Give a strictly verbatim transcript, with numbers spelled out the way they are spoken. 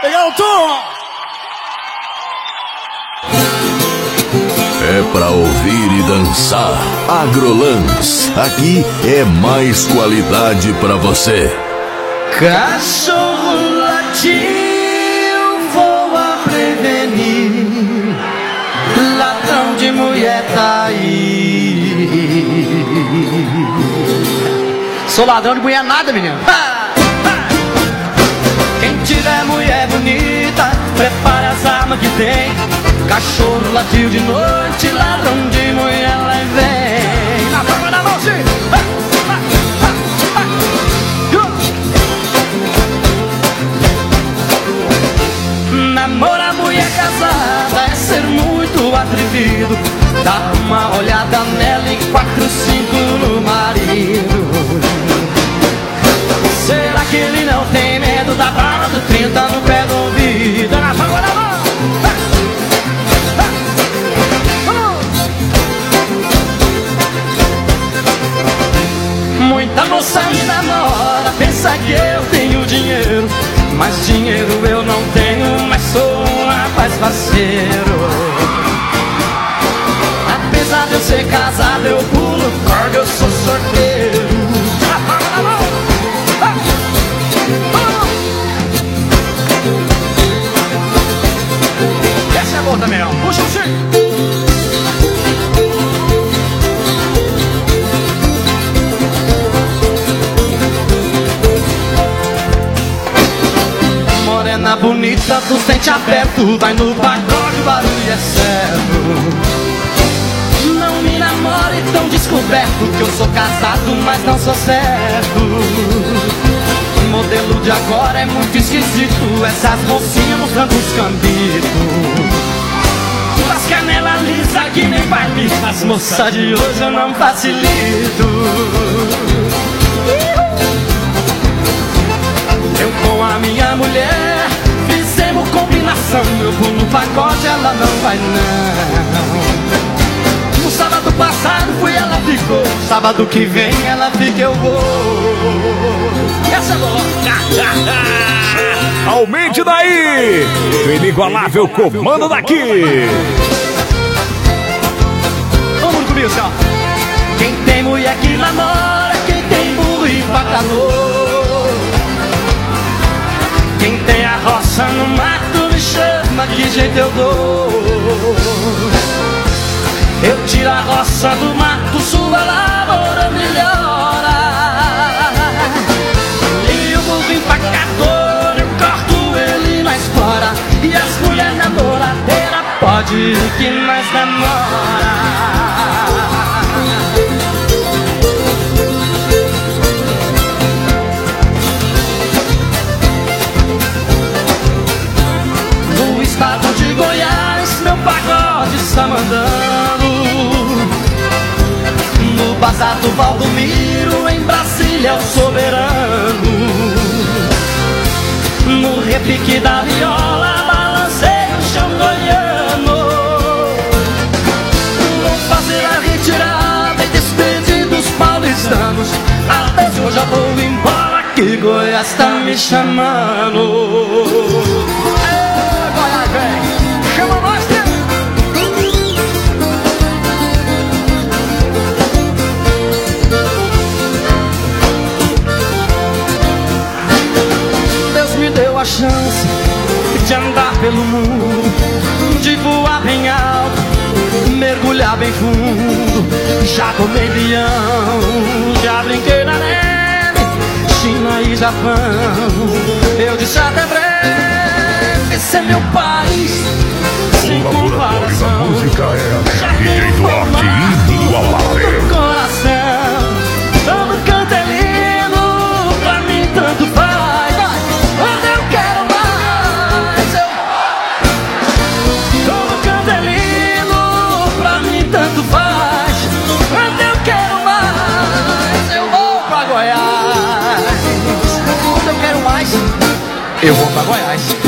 Pegar o tom! É pra ouvir e dançar. Agrolance, aqui é mais qualidade pra você. Cachorro latiu, voa prevenir. Ladrão de mulher tá aí. Sou ladrão de mulher nada, menino. Quem tiver mulher bonita, prepara as armas que tem. Cachorro latiu de noite, ladrão de mulher lá vem. Na palma da mão, sim. Namorar mulher casada é ser muito atrevido. Dá uma olhada nela e quatro, cinco no marido. Será que ele não tem medo da bala do trinta no pé do ouvido? Na palma da mão. Muita moça me namora, pensa que eu tenho dinheiro. Mas dinheiro eu não tenho, mas sou um rapaz parceiro. Apesar de eu ser casado, eu pulo corda, eu sou sorteiro. Essa é boa também, ó. Puxa o sim. Morena bonita, dos dentes abertos, vai no pagode, o barulho é certo. Não me namore tão descoberto, que eu sou casado, mas não sou certo. O modelo de agora é muito esquisito, essas mocinhas mostrando os cambitos. As canelas lisas que nem barbicha, as moças de hoje eu não facilito. Eu com a minha mulher fizemos combinação. Eu vou no pagode, ela não vai não. No sábado passado fui, ela ficou. Sábado que vem ela fica, eu vou. Essa é boa. Aumente daí! O inigualável comando daqui! Vamos comigo, senhor. Quem tem mulher que namora, quem tem burro e vacalhou. Quem tem a roça no mato me chama, que jeito eu dou. Eu tiro a roça do mato, sua lavoura melhora. E o burro empacador, eu corto ele na espora. E as mulheres namoradeiras, pode ir que nós namora. Estado de Goiás, meu pagode está mandando. No bazar do Valdomiro, em Brasília é o soberano. No repique da viola, balancei o chão goiano. Vou fazer a retirada e despedir dos paulistanos. Adeus, eu já vou embora, que Goiás tá me chamando. Chama nós, né? Deus me deu a chance de andar pelo mundo, de voar bem alto, mergulhar bem fundo. Já tomei leão, já brinquei na neve, China e Japão. Eu disse até breve, esse é meu país, sem comparação. Música é Já D J tenho Duarte formato inigualável. no coração. Todo canto é lindo, pra mim tanto faz. Quando eu quero mais, eu... Todo canto é lindo, pra mim tanto faz. Quando eu quero mais, eu vou pra Goiás. Quando eu quero mais, eu vou pra Goiás.